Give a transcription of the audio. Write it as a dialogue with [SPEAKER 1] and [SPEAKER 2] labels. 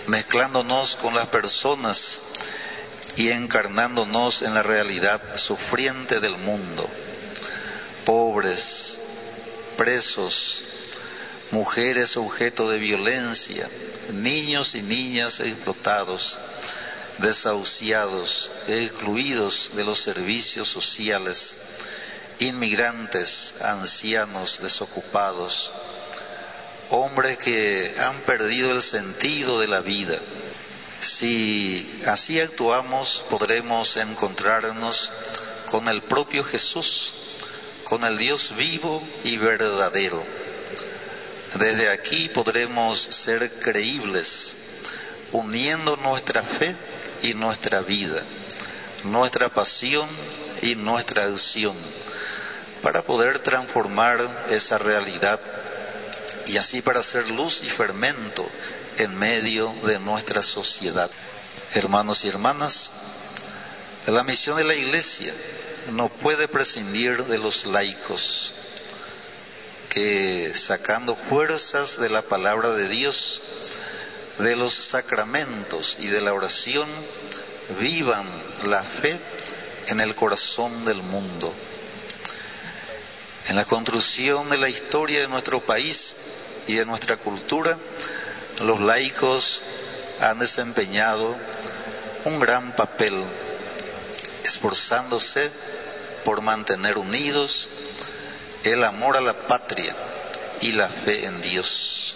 [SPEAKER 1] mezclándonos con las personas y encarnándonos en la realidad sufriente del mundo. Pobres, presos, mujeres objeto de violencia, niños y niñas explotados, desahuciados, excluidos de los servicios sociales, inmigrantes, ancianos desocupados, hombres que han perdido el sentido de la vida. Si así actuamos, podremos encontrarnos con el propio Jesús, con el Dios vivo y verdadero. Desde aquí podremos ser creíbles, uniendo nuestra fe y nuestra vida, nuestra pasión y nuestra acción, para poder transformar esa realidad y así para ser luz y fermento en medio de nuestra sociedad. Hermanos y hermanas, la misión de la Iglesia no puede prescindir de los laicos, que sacando fuerzas de la palabra de Dios, de los sacramentos y de la oración, vivan la fe en el corazón del mundo. En la construcción de la historia de nuestro país y de nuestra cultura, los laicos han desempeñado un gran papel, esforzándose por mantener unidos el amor a la patria y la fe en Dios.